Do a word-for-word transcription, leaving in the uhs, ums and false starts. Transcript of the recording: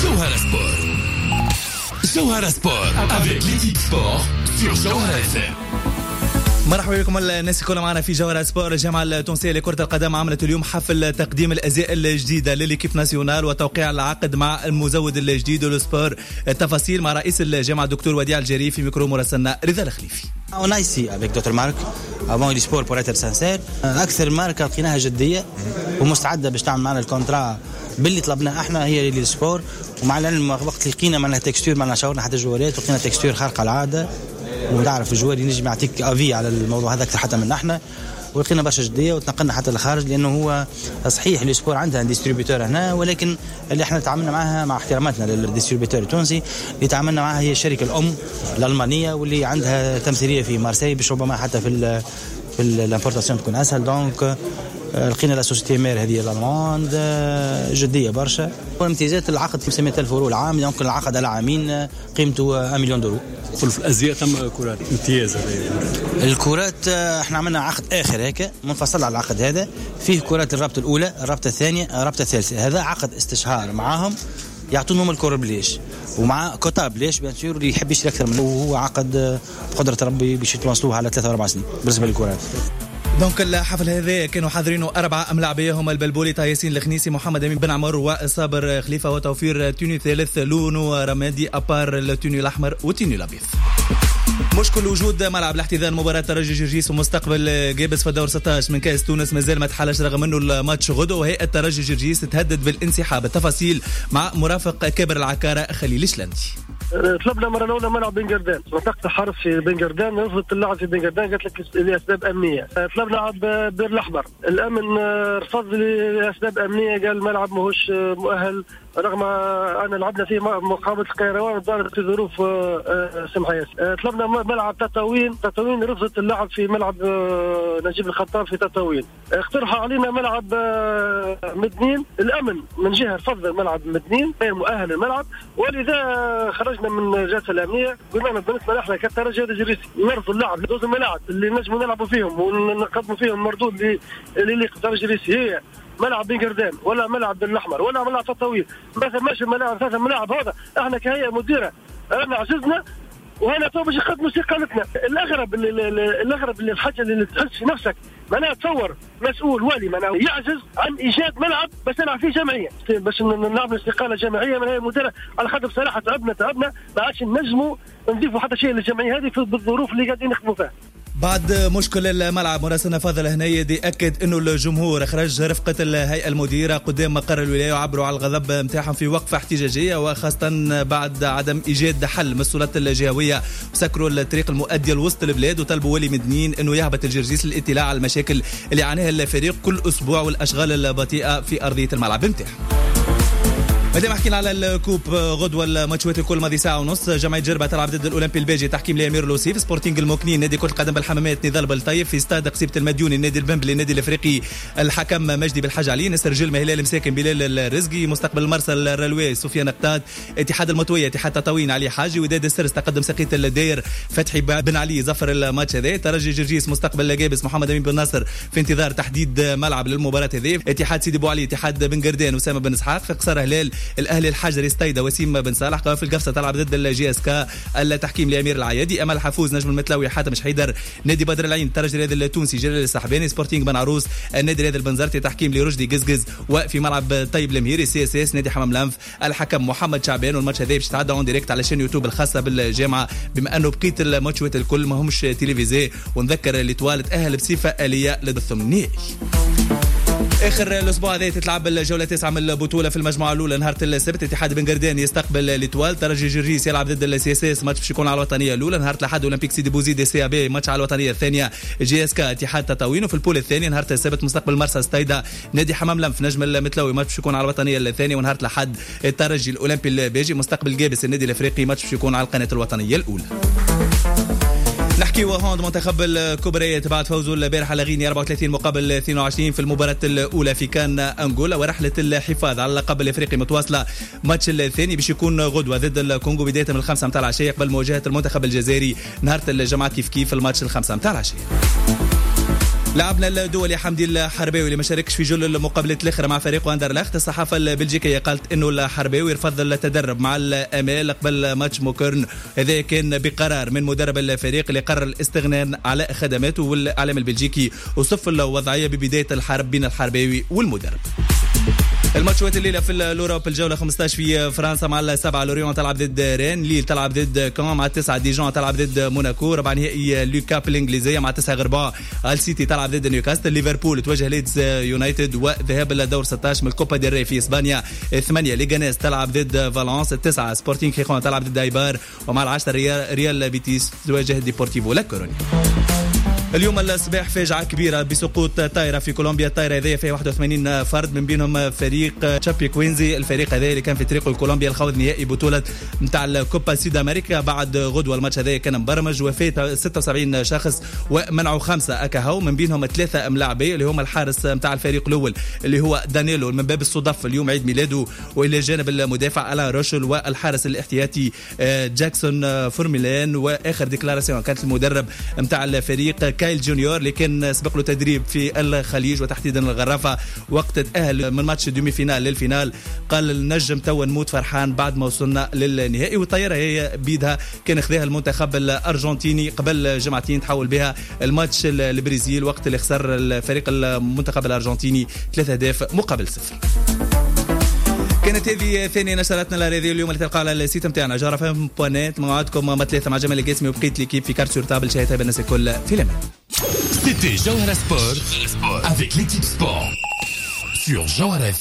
Jawhara Sport. Jawhara Sport avec l'équipe sport sur Jawhara إف إم. مرحبا بكم الناس الكل معنا في جوهرة سبور. الجامعة التونسية لكرة القدم عملت اليوم حفل تقديم الأزياء الجديدة لليكيب ناسيونال وتوقيع العقد مع المزود الجديد للسبور. التفاصيل مع رئيس الجامعة الدكتور وديع الجري في ميكرو مراسلنا رضا الخليفي. On a ici avec d'autres marques avant du sport pour être sincère أكثر ماركة لقيناها جدية ومستعدة باش تعمل معنا الكونترا باللي طلبناه احنا هي للسبور. ومع العلم وقت لقينا معنا تكستور معنا شاورنا حتى الجوارات وقينا تكستور خارقة العادة ونعرف الجوار ينجم يعطيك افي على الموضوع هذا اكثر حتى من احنا. ولقينا برشا جديه وتنقلنا حتى للخارج لانه هو صحيح السبور عندها ديستريبيوتور هنا ولكن اللي احنا تعاملنا معها مع احتراماتنا للديستريبيوتور التونسي اللي تعاملنا معها هي الشركه الام الالمانيه واللي عندها تمثيليه في مارسيل باش ربما حتى في في الامبورتاسيون تكون اسهل. دونك لقينا لا سوسيتي مير هذه الالماند جديه برشا. وامتيازات العقد خمسمائة ألف اورو العام. دونك العقد على عامين قيمته واحد مليون دولار. في الازياء تم كرات امتياز. الكرات احنا عملنا عقد اخر هيك منفصل على العقد هذا فيه كرات الرابطه الاولى الرابطه الثانيه الرابطه الثالثه. هذا عقد استشهار معاهم يعطونهم الكره بليش ومع كوتا بليش بيان سور اللي يحب يشتري اكثر منه. وهو عقد بقدره ربي باش يتواصلوه على ثلاثة أربع سنين بالنسبه للكرات. دونك الحفل هذا كانوا حاضرينه أربعة ملاعبية هم البلبولي تايسين الخنيسي محمد أمين بن عمر وصابر خليفة وتوفير توني ثالث لونو رمادي أبار التوني الأحمر والتوني الأبيض. مشكل وجود ملعب الاحتضان مباراة ترجي جرجيس ومستقبل جابس في الدور ستة عشر من كأس تونس مازال ما تحلش رغم انه الماتش غدو. وهيئة ترجي جرجيس تهدد بالانسحاب. التفاصيل مع مرافق كابر العكارة خليل شلندي. طلبنا مرة الأولى ملعب بن قردان منطقة حرف في بن قردان رفضت اللعب في بن قردان قالت لك لأسباب أمنية. طلبنا عب بير الأحمر الأمن رفض لأسباب أمنية قال الملعب ماهوش مؤهل رغم أن لعبنا فيه مقابلة القيروان ودارت في ظروف سمحية. طلبنا ملعب تطاوين تطاوين رفضت اللعب في ملعب نجيب الخطاب في تطاوين. اقترحوا علينا ملعب مدنين الأمن من جهة رفض ملعب مدنين غير مؤهل الملعب ولذا خرجنا من الجلسة الأمنية قلنا بالنسبة لنا كترجي جرجيس نرفض اللعب لدوز الملاعب اللي نجموا نلعبوا فيهم ونقدموا فيهم مردود اللي اللي ترجي جرجيس هي ملعب بن قردان ولا ملعب بن الأحمر ولا ملعب تطاوين. مثلا ماشي الملاعب ثلاثة ملاعب هذا احنا كهيئة مديرة انا عززنا وهنا تو باش يقدموا استقالتنا. الاغرب اللي الاغرب اللي الحاجه اللي تحس في نفسك معناها تصور مسؤول والي معناها يعجز عن ايجاد ملعب بس نلعب فيه جمعيه باش نلعب استقاله جماعيه من هي المديره على خاطر بصراحه تعبنا تعبنا ما عادش نجموا نضيفوا حتى شيء للجمعيه هذه بالظروف اللي قاعدين نخدموا فيها. بعد مشكل الملعب مراسلنا فاضل هنيدي أكد أنه الجمهور خرج رفقة الهيئة المديرة قدام مقر الولاية وعبروا على الغضب متاعهم في وقفة احتجاجية وخاصة بعد عدم إيجاد حل من السلطات الجهوية. وسكروا الطريق المؤدية لوسط البلاد وطلبوا ولي مدنيين أنه يهبط الجرجيس للاطلاع على المشاكل اللي يعانيها الفريق كل أسبوع والأشغال البطيئة في أرضية الملعب متاعه. مادام حكينا على الكوب غدوة الماتشات الكل ماضي ساعة ونص. جمعية جربة تلعب ضد الأولمبي الباجي تحكيم لأمير لوسيف. سبورتينج الموكنين نادي كرة القدم بالحمامات نضال بالطيب في استاد قصيبة المديوني النادي البنبلي النادي الأفريقي الحكم مجدي بالحاج علي. نسر جلمة هلال مساكن بلال الرزقي. مستقبل المرسل الرلوي سفيان قتاد. اتحاد المطوية اتحاد تطاوين علي حاجي. وداد السرس تقدم سقية الداير فتحي بن علي ظفر الماتش هذا. ترجي جرجيس مستقبل جابس محمد أمين بن ناصر في انتظار تحديد ملعب للمباراة هذه. اتحاد سيدي بو علي اتحاد بن قردان وسام بن اسحاق. في قصر هلال الأهلي الحجر استيدا وسيم بن صالح. قوافل القفصة تلعب ضد الجي اس كا التحكيم لأمير العيادي. امل حفوز نجم المتلاوي حاتم شحيدر. نادي بدر العين الترجي الرياضي التونسي جلال السحباني. سبورتينج بن عروس النادي الرياضي البنزرتي تحكيم لرشدي قزقز. وفي ملعب طيب المهيري سي اس اس نادي حمام لانف الحكم محمد شعبان. والماتش هذا باش يتعدى اون دايركت على شين يوتيوب الخاصه بالجامعه بما انه بقيه الماتشات الكل ما همش تلفزيون. ونذكر اللي توالت اهل بصفه اليه للثمانية. اخر الاسبوع هذا تتلعب الجوله التاسعه من البطوله في المجموعه الاولى نهار السبت. اتحاد بن قردان يستقبل ليتوال. ترجي جرجيس يلعب ضد السي اس اس ماتش باش يكون على الوطنيه الاولى. نهار الاحد اولمبيك سيدي بوزيد سي بي ماتش على الوطنيه الثانيه. جي اس كا اتحاد تطاوين. وفي البول الثاني نهار السبت مستقبل مرسى ستيدا نادي حمام لنف نجم المتلوي ماتش باش يكون على الوطنيه الثانيه. ونهار الاحد الترجي الاولمبي الباجي مستقبل جابس النادي الافريقي ماتش باش يكون على القناه الوطنيه الاولى. نحكي وهوند منتخب الكبريات بعد فوزه البارح على غينيا أربعة وثلاثين مقابل اثنين وعشرين في المباراة الأولى في كان أنغولا. ورحلة الحفاظ على اللقب الأفريقي متواصلة. ماتش الثاني باش يكون غدوة ضد الكونغو بداية من الخمسة متاع العشية قبل مواجهة المنتخب الجزائري نهار الجمعة كيف كيف الماتش الخمسة متاع العشية. لعبنا الدولي حمدي الحرباوي اللي ما شاركش في جل المقابلات الاخرى مع فريق واندرلخت. الصحافه البلجيكيه قالت انه الحرباوي يرفض التدرب مع الامال قبل ماتش موكرن. هذا كان بقرار من مدرب الفريق اللي قرر الاستغناء على خدماته، والاعلام البلجيكي وصف الوضعيه ببدايه الحرب بين الحرباوي والمدرب. الماتشات الليله في الاوروب الجوله خمسطاش في فرنسا مع السبعه لوريون تلعب ضد رين، ليل تلعب ضد كون، مع التسعه ديجون تلعب ضد موناكو، ربع نهائي لوكاب الانجليزيه مع التسعه غرباء السيتي تلعب ضد نيوكاسل، ليفربول تواجه ليدز يونايتد، وذهاب الدور ستطاش من الكوبا ديل ري في اسبانيا. الثمانيه ليغانيس تلعب ضد فالنس، التسعه سبورتينغ خيخون تلعب ضد ايبار، ومع العشره ريال, ريال بيتيس تواجه ديبورتيفو لا كورونيا. اليوم الصباح فاجعة كبيرة بسقوط طائرة في كولومبيا. الطائرة هذه فيها واحد وثمانين فرد، من بينهم فريق تشابي كوينزي. الفريق هذا اللي كان في طريقه لكولومبيا لخوض نهائي بطولة نتاع الكوبا سود أمريكا. بعد غدوة الماتش هذا كان مبرمج، وفات ستة وسبعين شخص ومنعوا خمسة أكاهو، من بينهم ثلاثة ملاعبي اللي هم الحارس نتاع الفريق الأول اللي هو دانيلو من باب الصدف اليوم عيد ميلاده، وإلى جانب المدافع ألا روشل، والحارس الاحتياطي جاكسون فورميلان. وآخر ديكلاراسيون كانت المدرب نتاع الفريق كايل جونيور اللي كان سبق له تدريب في الخليج وتحديدا الغرافه وقت تأهل من ماتش دومي فينال للفينال. قال النجم تو نموت فرحان بعد ما وصلنا للنهائي. والطياره هي بيدها كان خذاها المنتخب الارجنتيني قبل جمعتين تحول بها الماتش البرازيل وقت اللي خسر الفريق المنتخب الارجنتيني ثلاثة أهداف مقابل صفر. كانت هذه ثاني نشرتنا لهذه اليوم اللي تلقى على السيت نتاعنا جارة فهم بوانات. موعدكم ما ثلاثة مع جمال القاسمي وبقيت ليكيب في كارت سور تابل. شاهدها بالناس الكل في الأمان. C'était Jawhara Sport avec l'équipe sport sur Jawhara.